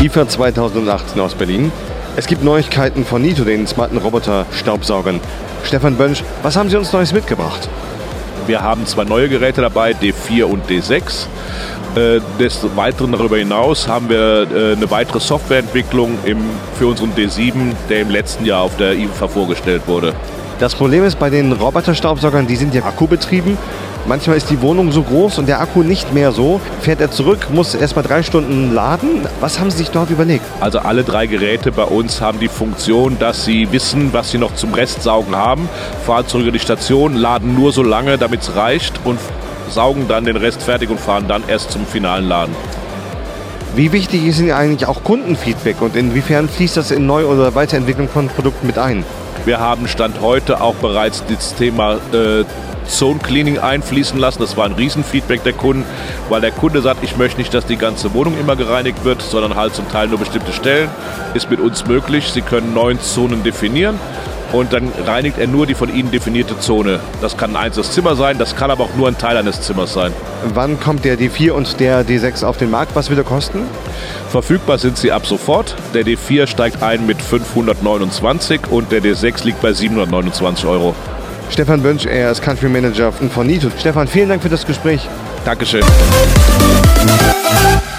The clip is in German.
IFA 2018 aus Berlin. Es gibt Neuigkeiten von Nito, den smarten Roboter-Staubsaugern. Stefan Bönsch, was haben Sie uns Neues mitgebracht? Wir haben 2 neue Geräte dabei, D4 und D6. Des Weiteren darüber hinaus haben wir eine weitere Softwareentwicklung für unseren D7, der im letzten Jahr auf der IFA vorgestellt wurde. Das Problem ist bei den Roboterstaubsaugern, die sind ja akkubetrieben. Manchmal ist die Wohnung so groß und der Akku nicht mehr so. Fährt er zurück, muss erst mal 3 Stunden laden. Was haben Sie sich dort überlegt? Also alle 3 Geräte bei uns haben die Funktion, dass sie wissen, was sie noch zum Restsaugen haben, fahren zurück in die Station, laden nur so lange, damit es reicht und saugen dann den Rest fertig und fahren dann erst zum finalen Laden. Wie wichtig ist Ihnen eigentlich auch Kundenfeedback und inwiefern fließt das in Neu- oder Weiterentwicklung von Produkten mit ein? Wir haben Stand heute auch bereits das Thema Zone Cleaning einfließen lassen. Das war ein Riesenfeedback der Kunden, weil der Kunde sagt, ich möchte nicht, dass die ganze Wohnung immer gereinigt wird, sondern halt zum Teil nur bestimmte Stellen. Ist mit uns möglich. Sie können 9 Zonen definieren und dann reinigt er nur die von Ihnen definierte Zone. Das kann ein einzelnes Zimmer sein, das kann aber auch nur ein Teil eines Zimmers sein. Wann kommt der D4 und der D6 auf den Markt? Was wird er kosten? Verfügbar sind sie ab sofort. Der D4 steigt ein mit 529 und der D6 liegt bei 729 €. Stefan Bönsch, er ist Country Manager von Nito. Stefan, vielen Dank für das Gespräch. Dankeschön.